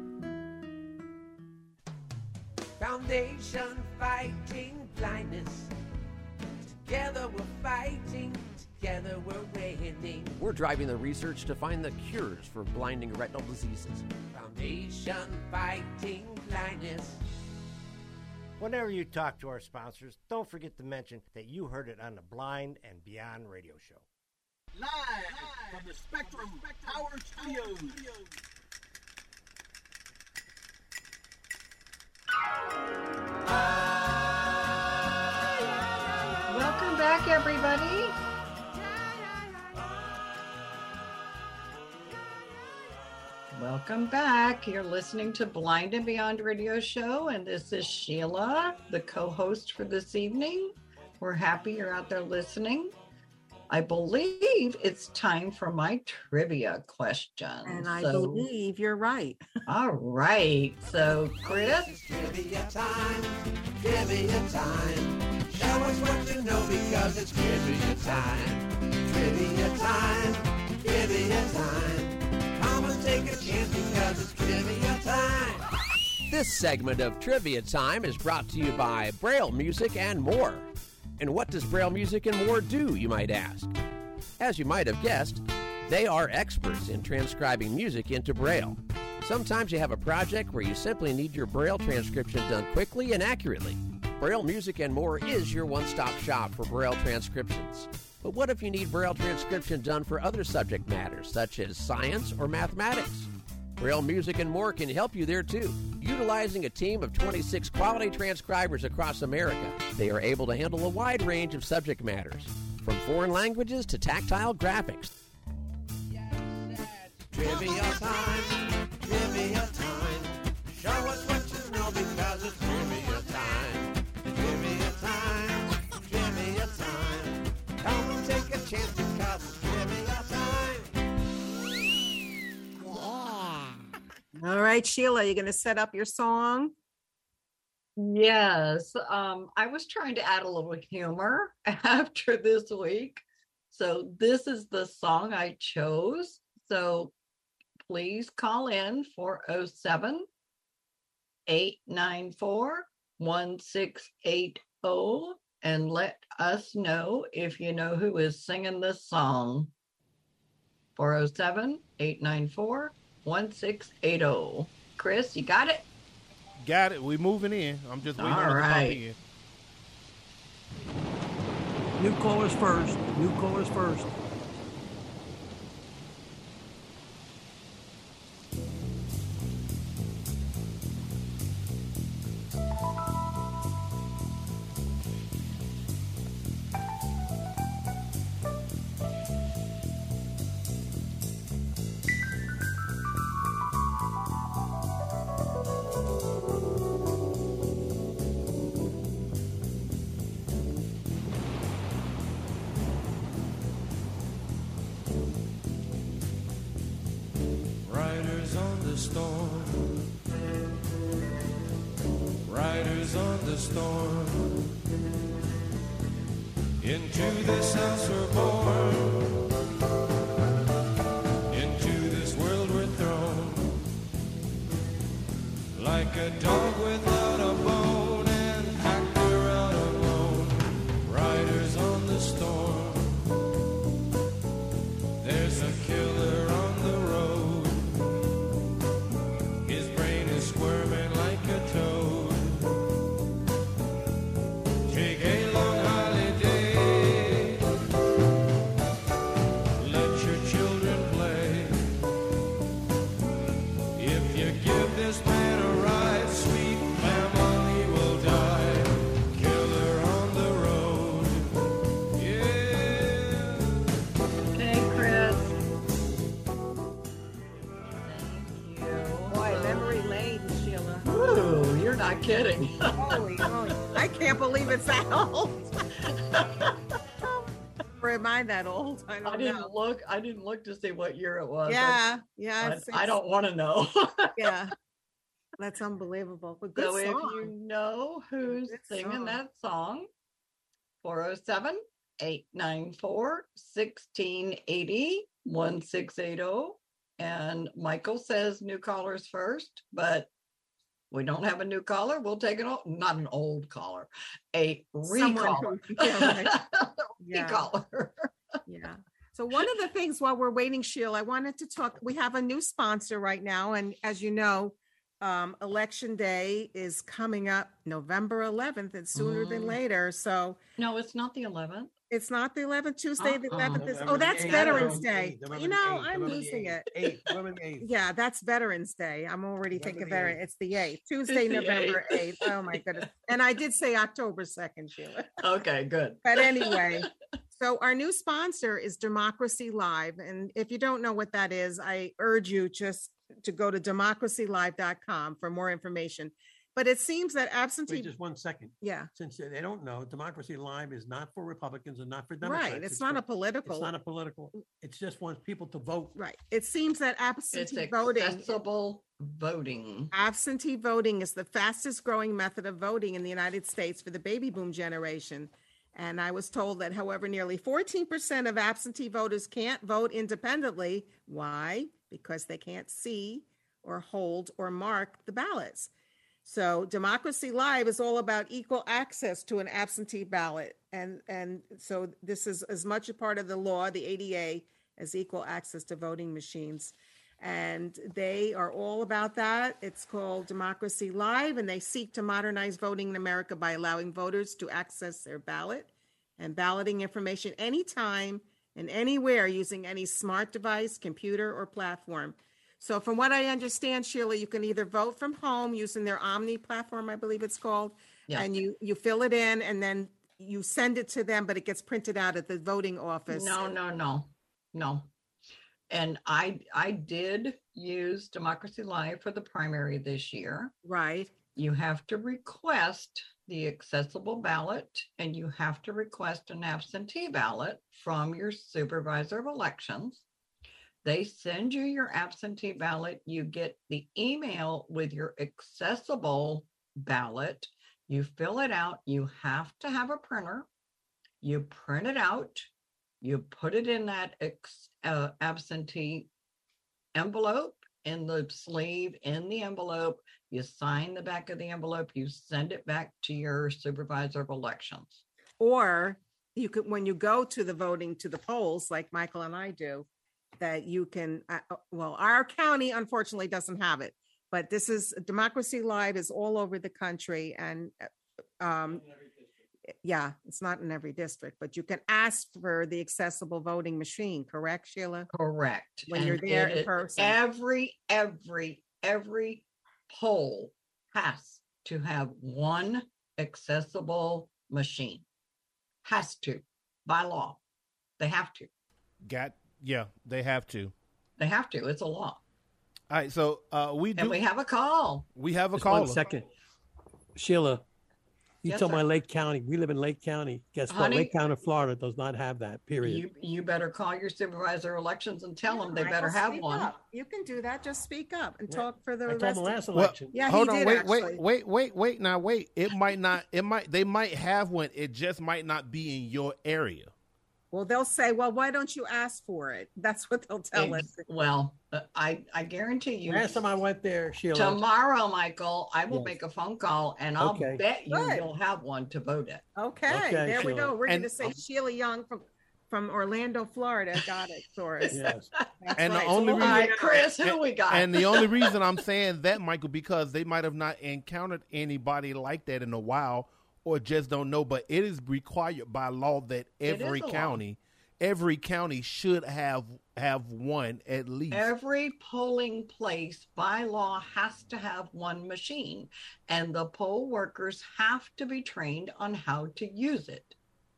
Foundation Fighting Blindness. Together we're fighting, together we're winning. We're driving the research to find the cures for blinding retinal diseases. Foundation Fighting Blindness. Whenever you talk to our sponsors, don't forget to mention that you heard it on the Blind and Beyond radio show. Live from the Spectrum Power Studios. Welcome back, everybody. Welcome back. You're listening to Blind and Beyond Radio Show, and this is Sheila, the co-host for this evening. We're happy you're out there listening. I believe it's time for my trivia question. And I So- believe you're right. All right. So, Chris? Trivia time, trivia time. Show us what you know because it's trivia time. Trivia time, trivia time. Come and take a chance because it's trivia time. This segment of Trivia Time is brought to you by Braille Music and More. And what does Braille Music and More do, you might ask? As you might have guessed, they are experts in transcribing music into Braille. Sometimes you have a project where you simply need your Braille transcription done quickly and accurately. Braille Music and More is your one-stop shop for Braille transcriptions. But what if you need Braille transcription done for other subject matters, such as science or mathematics? Braille Music and More can help you there too. Utilizing a team of twenty-six quality transcribers across America, they are able to handle a wide range of subject matters, from foreign languages to tactile graphics. Trivia time, trivia time. Show us what you know because it's trivia time. Trivia time, trivia time. Come and take a chance because it's trivia time. All right, Sheila, you're going to set up your song? Yes. Um, I was trying to add a little humor after this week. So this is the song I chose. So please call in four oh seven, eight nine four, one six eight oh and let us know if you know who is singing this song. four oh seven, eight nine four, one six eight oh. Chris, you got it? Got it. We moving in. I'm just waiting All on it to pop right. in. New callers first. New callers first. Riders on the storm. Riders on the storm. Into this house we're born. Into this world we're thrown. Like a dog without a bone and packed around alone. Riders on the storm. There's a killer on the road. His brain is squirming like a toad. Take a long holiday. Let your children play. If you give this man a ride, sweet family will die. Killer on the road. Yeah. Hey, Chris. Boy, memory lane, Sheila. Ooh, you're not kidding. Holy moly. I can't believe it's that old. Or am I that old? I don't I didn't know. look. I didn't look to see what year it was. Yeah, yeah. But it's- I don't want to know. Yeah. That's unbelievable. But good So if song. you know who's Good singing song. that song, four oh seven, eight nine four, one six eight zero, one six eight zero. And Michael says new callers first, but we don't have a new caller. We'll take it old, not an old caller, a recaller. Yeah, right. Yeah. Recaller. Yeah. So one of the things while we're waiting, Sheila, I wanted to talk. We have a new sponsor right now. And as you know, um, Election Day is coming up November eleventh. It's sooner than Mm. later. So No, it's not the eleventh. it's not the eleventh. Tuesday, the Uh-uh. eleventh is, November oh, that's the eighth. Veterans November the Day. eighth. November You the know, eighth. I'm November the losing eighth. it. Eighth. November the eighth. Yeah, that's Veterans Day. I'm already thinking the veteran. eighth. It's the eighth, Tuesday, It's the November eighth. Oh my goodness. And I did say October second, Sheila. Okay, good. But anyway, so our new sponsor is Democracy Live. And if you don't know what that is, I urge you just to go to democracy live dot com for more information. But it seems that absentee, Wait just one second. yeah, Since they don't know, Democracy Live is not for Republicans and not for Democrats. right. It's not a for- political. It's not a political. It's just wants people to vote. Right. It seems that It's absentee voting, accessible voting. absentee voting is the fastest growing method of voting in the United States for the baby boom generation. And I was told that, however, nearly fourteen percent of absentee voters can't vote independently. Why? Because they can't see or hold or mark the ballots. So Democracy Live is all about equal access to an absentee ballot. And, and so this is as much a part of the law, the A D A, as equal access to voting machines. And they are all about that. It's called Democracy Live, and they seek to modernize voting in America by allowing voters to access their ballot and balloting information anytime and anywhere using any smart device, computer, or platform. So from what I understand, Sheila, you can either vote from home using their Omni platform, I believe it's called, Yeah. and you, you fill it in and then you send it to them, but it gets printed out at the voting office. No, no, no, no. And I I did use Democracy Live for the primary this year. Right. You have to request the accessible ballot and you have to request an absentee ballot from your supervisor of elections. They send you your absentee ballot. You get the email with your accessible ballot. You fill it out. You have to have a printer. You print it out. You put it in that ex, uh, absentee envelope, in the sleeve, in the envelope. You sign the back of the envelope. You send it back to your supervisor of elections. Or you could, when you go to the voting, to the polls, like Michael and I do, that you can, uh, well, our county unfortunately doesn't have it, but this is Democracy Live is all over the country. And um, yeah, it's not in every district, but you can ask for the accessible voting machine, correct, Sheila? Correct. When And you're there it- in person. Every, every, every poll has to have one accessible machine. Has to, by law. They have to. Got yeah, they have to. They have to. It's a law. All right, so uh, we do. And we have a call. We have a Just caller. one second. Sheila, you Yes, told sir. my Lake County. We live in Lake County. Guess what? Honey, Lake County, Florida does not have that, period. You you better call your supervisor of elections and tell them they Michael, better have speak one. up. You can do that. Just speak up and talk for the I told rest them of- last Well, election. Yeah, hold he on, did wait, actually. wait, wait, wait, wait. Now, wait. It might not. It might. They might have one. It just might not be in your area. Well, they'll say, well, why don't you ask for it? That's what they'll tell us. Ex- Well, uh, I I guarantee you. Last time I went there, Sheila. Tomorrow, Michael, I will Yes. make a phone call and I'll Okay. bet you Good. you'll have one to vote in. Okay, Okay, there we Sheila. go. We're And- going to say Sheila Young from from Orlando, Florida, got it for us. Yes. That's And the right. only So we'll reason- All find right, out. Chris, who we got? And the only reason I'm saying that, Michael, because they might have not encountered anybody like that in a while, or just don't know. But it is required by law that It every is a law. county, every county should have have one at least. Every polling place by law has to have one machine, and the poll workers have to be trained on how to use it.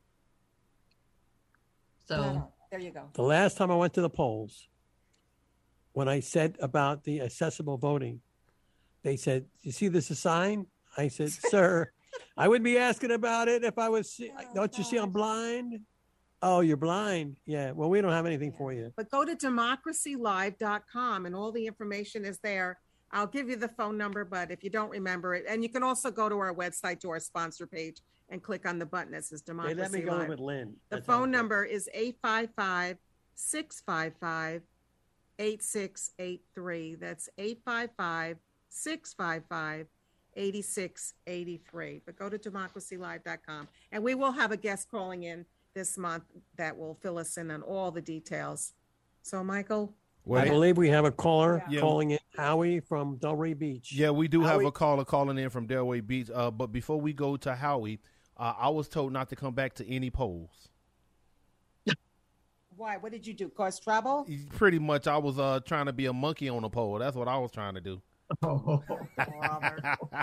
So, There you go. The last time I went to the polls, when I said about the accessible voting, they said, "You see this a sign?" I said, "Sir, I wouldn't be asking about it if I was. See- don't you see I'm blind?" "Oh, you're blind? Yeah. Well, we don't have anything for you." But go to democracy live dot com and all the information is there. I'll give you the phone number, but if you don't remember it, and you can also go to our website, to our sponsor page, and click on the button that says They Democracy let me go Live. with Lynn. The That's all. phone number is eight five five, six five five, eight six eight three. That's eight five five, six five five, eight six eight three. But go to democracy live dot com. And we will have a guest calling in this month that will fill us in on all the details. So, Michael? I believe we have a caller Yeah. calling in, Howie from Delray Beach. Yeah, we do have Howie? a caller calling in from Delray Beach. Uh, but before we go to Howie, uh, I was told not to come back to any polls. Why? What did you do? Cause trouble? Pretty much, I was uh, trying to be a monkey on a pole. That's what I was trying to do. Oh, Robert.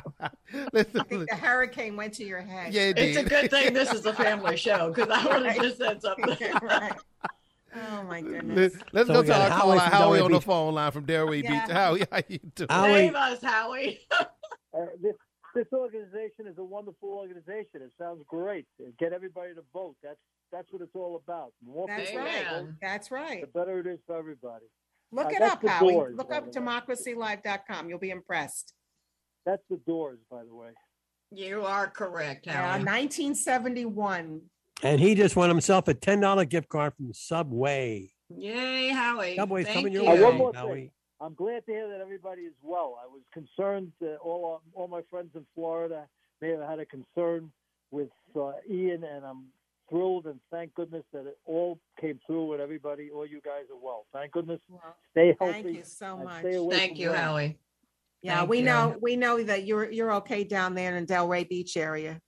I think the hurricane went to your head. Yeah, it It's a did. good thing this is a family show because I would have just said something. Right. Oh, my goodness. Let, let's So go we to got our Howie caller, from Howie Delray on the Beach. phone line from Delray Yeah. Beach. Howie, how you doing? Howie, Save us, Howie. Uh, this this organization is a wonderful organization. It sounds great. Get everybody to vote. That's that's what it's all about. The more That's people right. vote, That's right. the better it is for everybody. Look Uh, it that's up, the Howie. Doors, Look by up the way. democracy live dot com. You'll be impressed. That's the Doors, by the way. You are correct, Yeah, Howie. nineteen seventy-one. and he just won himself a ten dollar gift card from Subway. Yay, Howie. Subway's Thank coming your you. Uh, way, one more Howie. thing. I'm glad to hear that everybody is well. I was concerned that all all my friends in Florida may have had a concern with uh, Ian, and I'm thrilled and thank goodness that it all came through and everybody, all you guys are well. Thank goodness. Stay healthy. Thank you so and much. Stay away Thank from you, rain. Howie. Yeah, Thank we you. know we know that you're you're okay down there in Delray Beach area,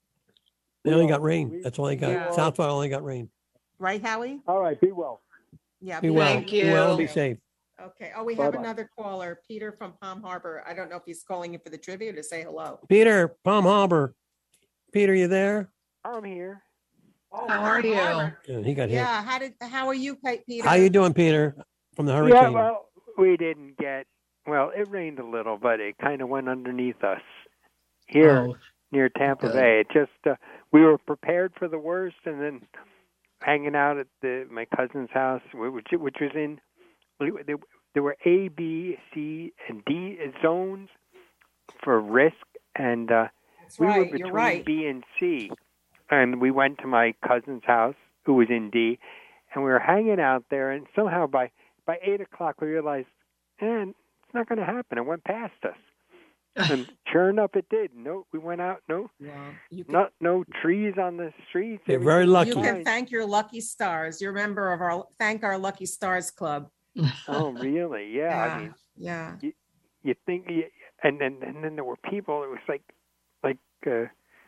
They only We got are- rain. we- That's all they got. Yeah. South Florida only got rain. right, Howie? All right, be well. Yeah. Be well. Thank Be well and be you. safe. Okay. Oh, we have Bye-bye. another caller, Peter from Palm Harbor. I don't know if he's calling in for the trivia or to say hello. Peter, Palm Harbor. Peter, you there? I'm here. Oh, How are you? Yeah, he got hit. Yeah. How did? How are you, Pe- Peter? How you doing, Peter? From the hurricane. Yeah, well, we didn't get, well, it rained a little, but it kind of went underneath us here Oh, near Tampa good. Bay. It just, uh, we were prepared for the worst, and then hanging out at the my cousin's house, which, which was in, there, there were A, B, C, and D zones for risk, and uh, That's we right. were You're between right. B and C. And we went to my cousin's house, who was in D, and we were hanging out there, and somehow by By eight o'clock, we realized, man, it's not going to happen. It went past us, and sure enough, it did. No, we went out. No, Yeah. You can, not no trees on the streets. You're very lucky. you Everything can thank your lucky stars. You're a member of our Thank Our Lucky Stars Club. Oh, really? Yeah. Yeah. I mean, Yeah. you, you think, you, and then and then there were people. It was like, like uh,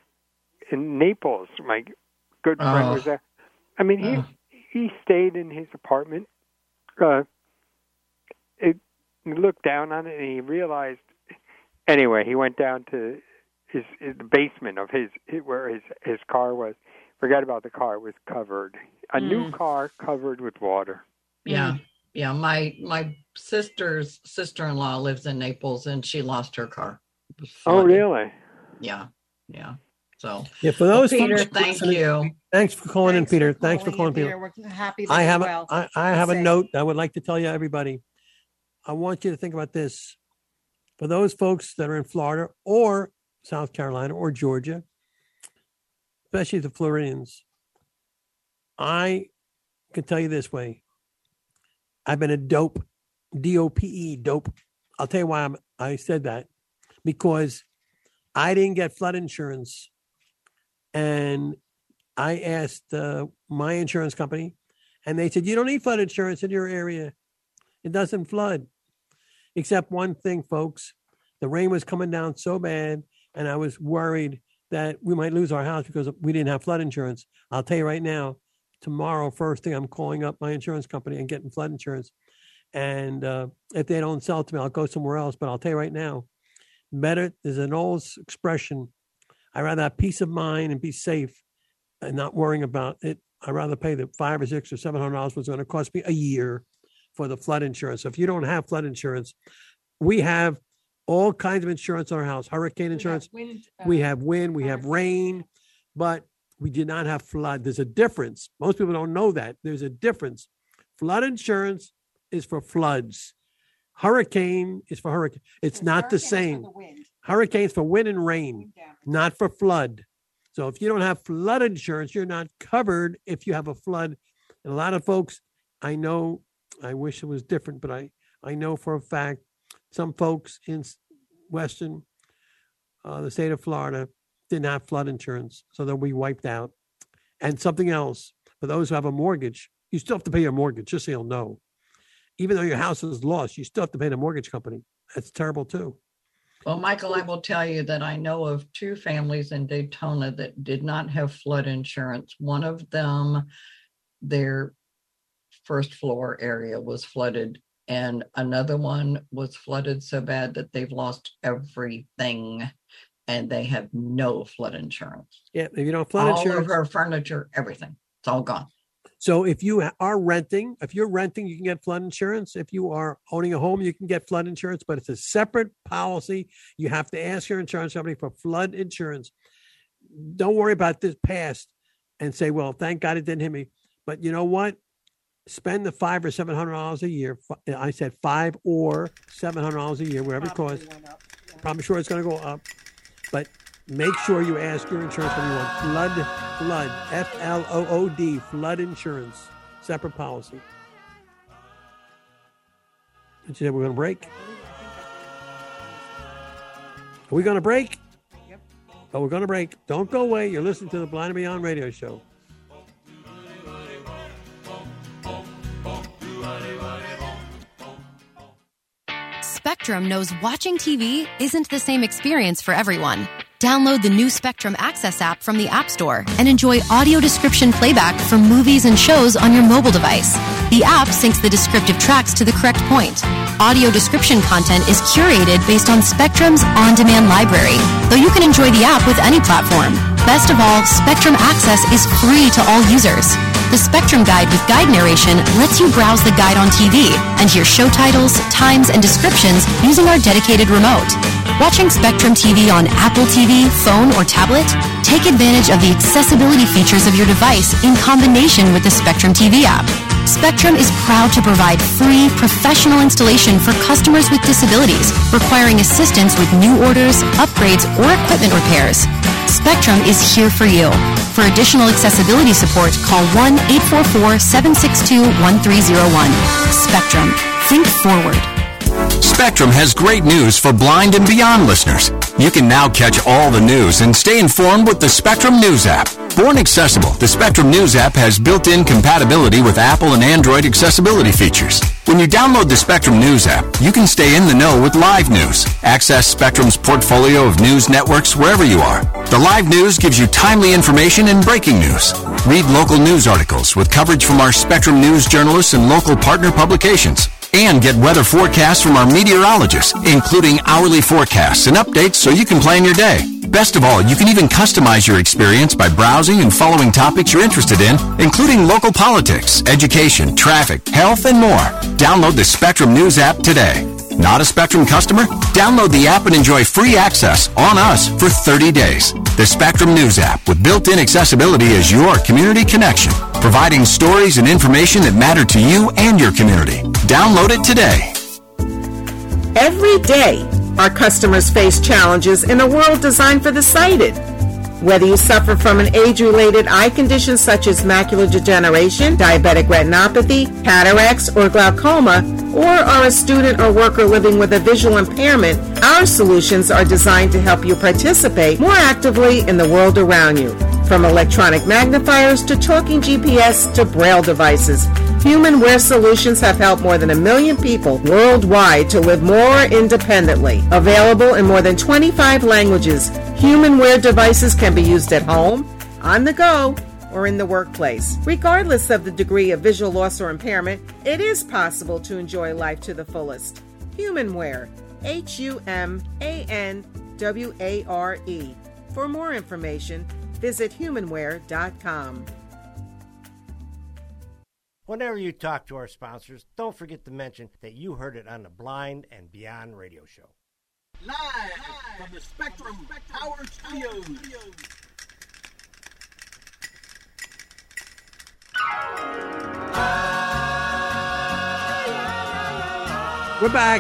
in Naples. My good friend Oh. was there. I mean, he Oh. he stayed in his apartment. Uh, it, he looked down on it and he realized. Anyway, he went down to his, his the basement of his, where his his car was. Forget about the car; it was covered. A new Mm. car covered with water. Yeah. Yeah. My my sister's sister in law lives in Naples and she lost her car. Oh, Flooded. really? Yeah. Yeah. So Yeah, for those Well, Peter, folks thank listening- you. Thanks for calling Thanks in, Peter. for Thanks for calling calling, in, Peter. Peter. We're happy that I you're have well. a, I, I have a Safe. note I would like to tell you, everybody. I want you to think about this. For those folks that are in Florida or South Carolina or Georgia, especially the Floridians, I can tell you this way. I've been a dope, D O P E, dope. I'll tell you why I'm, I said that. Because I didn't get flood insurance. And I asked uh, my insurance company, and they said, you don't need flood insurance in your area. It doesn't flood. Except one thing, folks. The rain was coming down so bad, and I was worried that we might lose our house because we didn't have flood insurance. I'll tell you right now, tomorrow, first thing, I'm calling up my insurance company and getting flood insurance. And uh, if they don't sell it to me, I'll go somewhere else. But I'll tell you right now, better, there's an old expression, I'd rather have peace of mind and be safe and not worrying about it. I'd rather pay the five or six or seven hundred dollars was going to cost me a year for the flood insurance. So if you don't have flood insurance, we have all kinds of insurance on our house, hurricane insurance. Wind, uh, We have wind, we have rain, but we did not have flood. There's a difference. Most people don't know that. There's a difference. Flood insurance is for floods. Hurricane is for hurricane. It's not the hurricane is for same. the wind. Hurricanes for wind and rain, not for flood. So if you don't have flood insurance, you're not covered if you have a flood. And a lot of folks, I know, I wish it was different, but I, I know for a fact some folks in Western, uh, the state of Florida, didn't have flood insurance, so they'll be wiped out. And something else, for those who have a mortgage, you still have to pay your mortgage, just so you'll know. Even though your house is lost, you still have to pay the mortgage company. That's terrible too. Well, Michael, I will tell you that I know of two families in Daytona that did not have flood insurance. One of them, their first floor area was flooded, and another one was flooded so bad that they've lost everything, and they have no flood insurance. Yeah, if you don't have flood all insurance, of her furniture, everything, it's all gone. So if you are renting, if you're renting, you can get flood insurance. If you are owning a home, you can get flood insurance, but it's a separate policy. You have to ask your insurance company for flood insurance. Don't worry about this past and say, well, thank God it didn't hit me. But you know what? Spend the five or seven hundred dollars a year. I said five or seven hundred dollars a year, whatever it costs. I'm sure it's going to go up, but make sure you ask your insurance company on flood, flood, F L O O D, flood insurance, separate policy. And you said we're going to break. Are we going to break? Yep. Oh, we're going to break. Don't go away. You're listening to the Blind and Beyond radio show. Spectrum knows watching T V isn't the same experience for everyone. Download the new Spectrum Access app from the App Store and enjoy audio description playback for movies and shows on your mobile device. The app syncs the descriptive tracks to the correct point. Audio description content is curated based on Spectrum's on-demand library, though you can enjoy the app with any platform. Best of all, Spectrum Access is free to all users. The Spectrum Guide with guide narration lets you browse the guide on T V and hear show titles, times, and descriptions using our dedicated remote. Watching Spectrum T V on Apple T V, phone, or tablet? Take advantage of the accessibility features of your device in combination with the Spectrum T V app. Spectrum is proud to provide free, professional installation for customers with disabilities requiring assistance with new orders, upgrades, or equipment repairs. Spectrum is here for you. For additional accessibility support, call one eight four four, seven six two, one three zero one. Spectrum. Think forward. Spectrum has great news for Blind and Beyond listeners. You can now catch all the news and stay informed with the Spectrum News app. Born accessible, the Spectrum News app has built-in compatibility with Apple and Android accessibility features. When you download the Spectrum News app, you can stay in the know with live news. Access Spectrum's portfolio of news networks wherever you are. The live news gives you timely information and breaking news. Read local news articles with coverage from our Spectrum News journalists and local partner publications. And get weather forecasts from our meteorologists, including hourly forecasts and updates so you can plan your day. Best of all, you can even customize your experience by browsing and following topics you're interested in, including local politics, education, traffic, health, and more. Download the Spectrum News app today. Not a Spectrum customer? Download the app and enjoy free access on us for thirty days. The Spectrum News app with built-in accessibility is your community connection, providing stories and information that matter to you and your community. Download it today. Every day, our customers face challenges in a world designed for the sighted. Whether you suffer from an age-related eye condition such as macular degeneration, diabetic retinopathy, cataracts, or glaucoma, or are a student or worker living with a visual impairment, our solutions are designed to help you participate more actively in the world around you. From electronic magnifiers to talking G P S to Braille devices, Human Wear Solutions have helped more than a million people worldwide to live more independently. Available in more than twenty-five languages, Human Wear devices can be used at home, on the go, or in the workplace. Regardless of the degree of visual loss or impairment, it is possible to enjoy life to the fullest. Human Wear, H U M A N W A R E. For more information, visit humanware dot com. Whenever you talk to our sponsors, don't forget to mention that you heard it on the Blind and Beyond radio show. Live from the Spectrum Power Studios. We're back.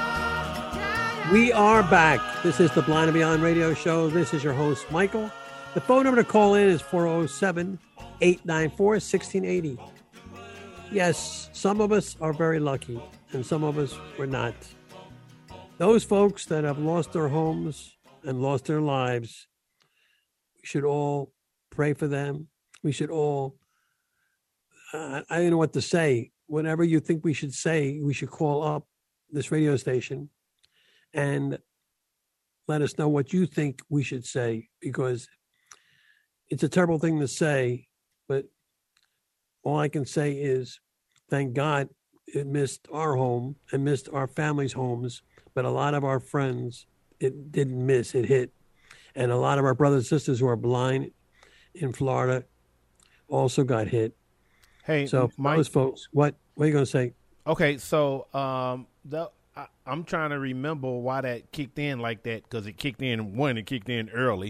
We are back. This is the Blind and Beyond radio show. This is your host, Michael. The phone number to call in is four oh seven, eight nine four, one six eight oh. Yes, some of us are very lucky, and some of us were not. Those folks that have lost their homes and lost their lives, we should all pray for them. We should all, uh, I don't know what to say. Whatever you think we should say, we should call up this radio station and let us know what you think we should say, because it's a terrible thing to say, but all I can say is thank God it missed our home and missed our families' homes, but a lot of our friends, it didn't miss, it hit. And a lot of our brothers and sisters who are blind in Florida also got hit. Hey, so Mike, those folks, what, what are you going to say? Okay, so um, the, I, I'm trying to remember why that kicked in like that, because it kicked in, one, it kicked in early.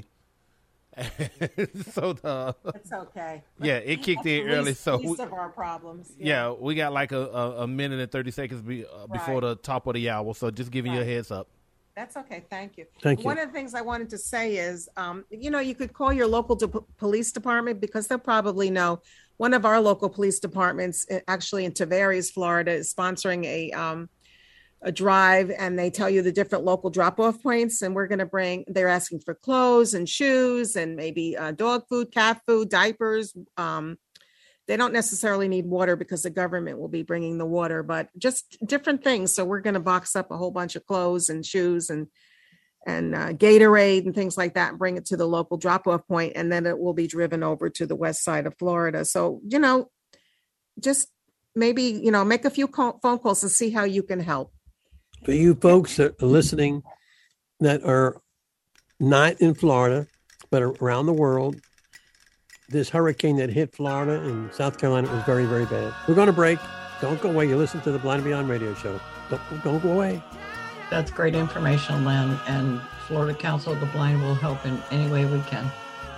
so the It's okay. Yeah, it kicked That's in the early. least, So least we, of our problems. yeah. we got like a, a, a minute and thirty seconds be, uh, before Right. the top of the hour. So just giving you a Right. heads up. That's okay. Thank you. Thank you. One of the things I wanted to say is, um, you know, you could call your local de- police department, because they'll probably know. One of our local police departments, uh, actually in Tavares, Florida, is sponsoring a um, a drive, and they tell you the different local drop-off points. And we're going to bring, they're asking for clothes and shoes and maybe uh, dog food, cat food, diapers. Um, they don't necessarily need water because the government will be bringing the water, but just different things. So we're going to box up a whole bunch of clothes and shoes and and uh, Gatorade and things like that, and bring it to the local drop-off point, and then it will be driven over to the west side of Florida. So, you know, just maybe, you know, make a few call- phone calls and see how you can help. For you folks that are listening that are not in Florida, but are around the world, this hurricane that hit Florida and South Carolina was very, very bad. We're going to break. Don't go away. You listen to the Blind and Beyond radio show. Don't, don't go away. That's great information, Len, and Florida Council of the Blind will help in any way we can.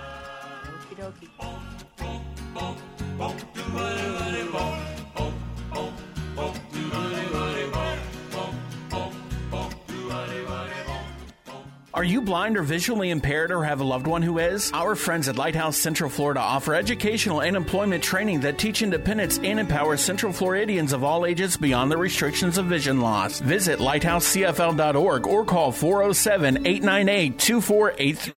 Are you blind or visually impaired or have a loved one who is? Our friends at Lighthouse Central Florida offer educational and employment training that teach independence and empower Central Floridians of all ages beyond the restrictions of vision loss. Visit lighthouse c f l dot org or call four oh seven, eight nine eight, two four eight three.